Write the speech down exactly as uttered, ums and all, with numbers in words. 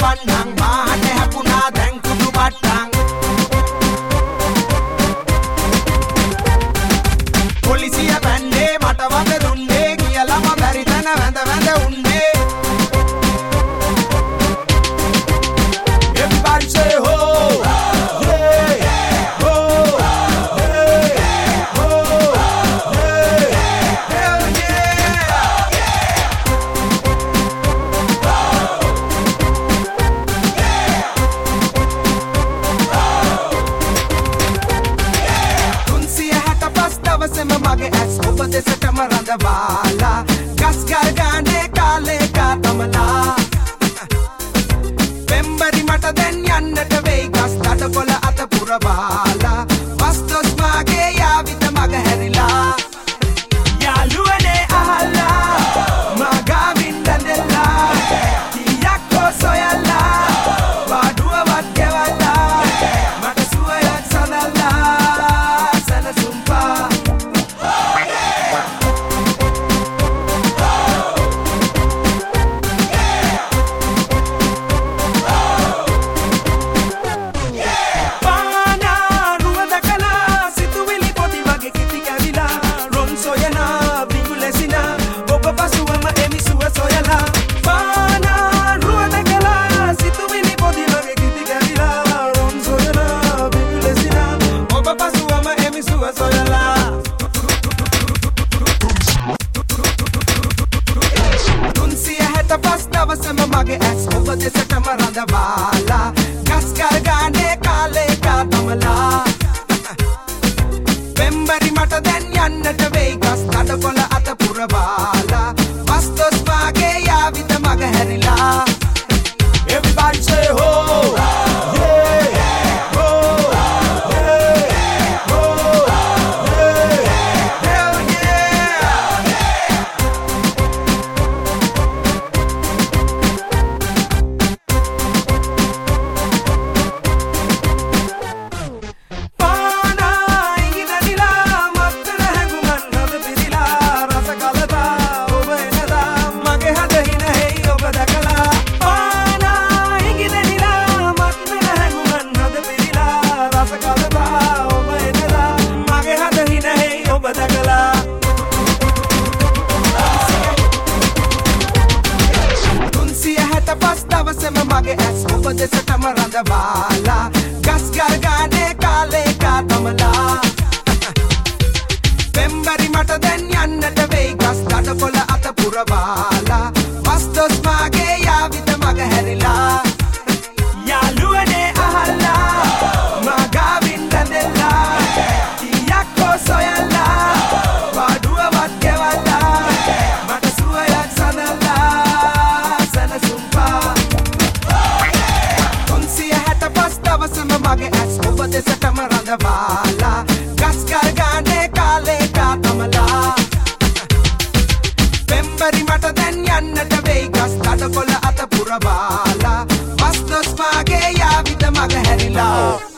වන්නං මාහට හැපුණා දැන් කුඩු බට්ටං පොලිසිය බැන්නේ මට වද දුන්නේ කියලාම බැරි තැන වැඳ වැඳ උන්නේ Everybody say ho මගේ ඇස් ඔබ දෙසටම රඳවාලා ගස් ගල් ගානේ කාලේ කාතමලා පෙම්බරි මට දැන් යන්නට වෙයි ගස් තඩකොළ අත පුරවාලා වස්තොස් මාගේ යාවිත මග හැරිලා යාළුවනේ අහලා මගාවින් රැඳෙලා කීයක් හෝ සොයලා පාඩුවවත් ගෙවලා මට සුවයක් සඳලා සැලසුම්පා මගේ ඇස් ඔබ දෙසටම රඳවාලා ගස් ගල් ගානේ කාලේ කාතමලා පෙම්බරි මට දැන් යන්නට වෙයි ගස් තඩකොළ අත පුරවාලා වස්තොස් මාගේ යාවිත මග හැරිලා Everybody say ho මගේ ඇස් ඔබ දෙසටම රඳවාලා ගස් ගල් ගානේ කාලේ කාතමලා පෙම්බරි මට දැන් යන්නට වෙයි ගස් තඩකොළ අත පුරවාලා වස්තොස් මාගේ යාවිත මග හැරිලා යාළුවනේ අහලා මගාවින් රැඳෙලා කීයක් හෝ සොයලා පාඩුවවත් ගෙවලා මට සුවයක් සඳලා සැලසුම්පා මගේ ඇස් ඔබ දෙසටම රඳවාලා ගස් ගල් ගානේ කාලේ කාතමලා පෙම්බරි මට දැන් යන්නට වෙයි ගස් තඩකොළ අත පුරවාලා වස්තොස් මාගේ යාවිත මග හැරිලා